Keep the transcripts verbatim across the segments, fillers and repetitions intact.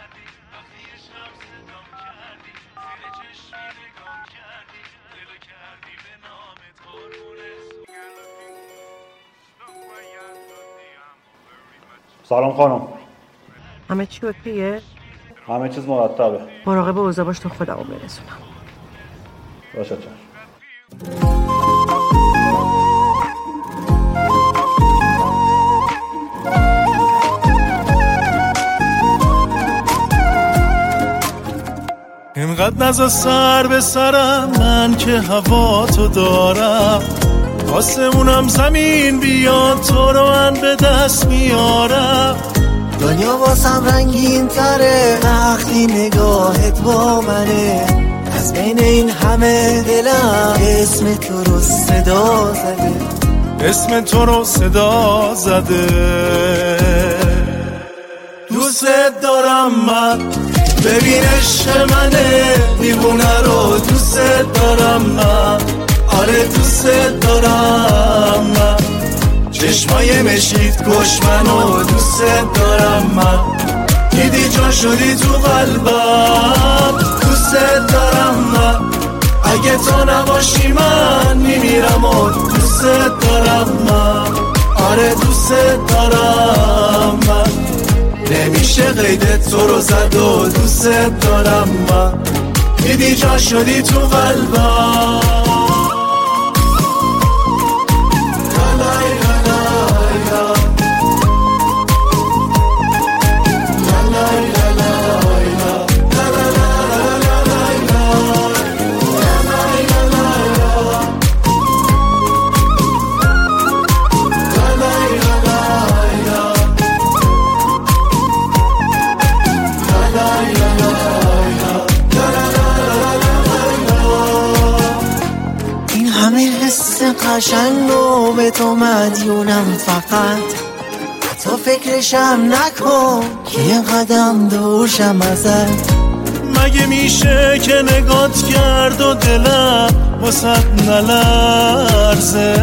سلام خانم. همه چی اوکیه؟ همه چیز مرتبه. مراقب اوضاع باش تا خودمو برسونم. باشه چشم. اینقدر نزا سر به سرم، من که هوا تو دارم، آسمونم زمین بیاد تو رو من به دست میارم. دنیا واسم رنگین تره وقتی نگاهت با منه، از بین این همه دلم اسم تو رو صدا زده، اسم تو رو صدا زده. دوست دارم من، ببین عشق منه دیوونه رو دوست دارم من، آره دوست دارم من. چشمای مشید کش منو دوست دارم من، دیدی جا شدی تو قلبم دوست دارم من. اگه تو نباشی من میمیرم و دوست دارم من، آره دوست دارم من. نمیشه قیدت تو رو زد و دوست دارم من، دیدی جا شدی تو قلبم. قشنگو به تو مدیونم، فقط تو فکرشم نکن که یه قدم دورشم ازت. مگه میشه که نگات کرد و دلم واسه نلرزه؟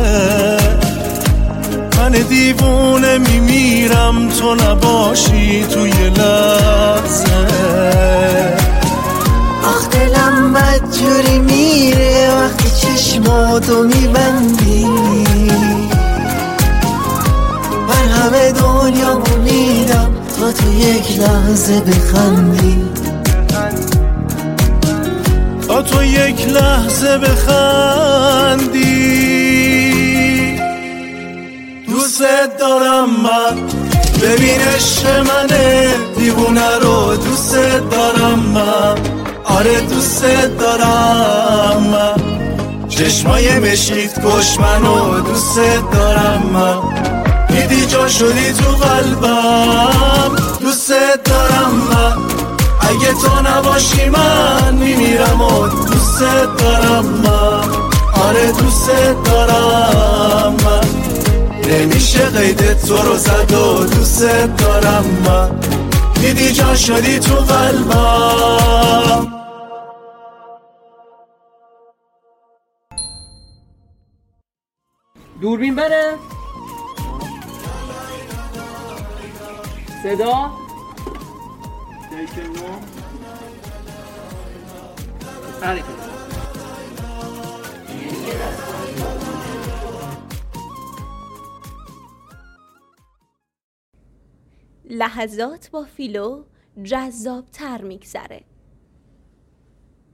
من دیوونه میمیرم تو نباشی توی لحظه. آخ دلم بدجوری میره وقتی چشماتو میبندی، من همه دنیا میدم تا تو یک لحظه بخندی، تا تو یک لحظه بخندی. دوست دارم من، ببین عشق منه دیوونه رو دوست دارم من، آره دوست دارم من. چشمای مشید کش منو دوست دارم من، دیدی جا شدی تو قلبم دوست دارم من. اگه تو نباشی من میمیرم و دوست دارم من، آره دوست دارم من. نمیشه قیدت تو رو زد و دوست دارم من، دیدی جا شدی تو قلبم. دوربین بره صدا لحظات با فیلو جذاب تر میگذره.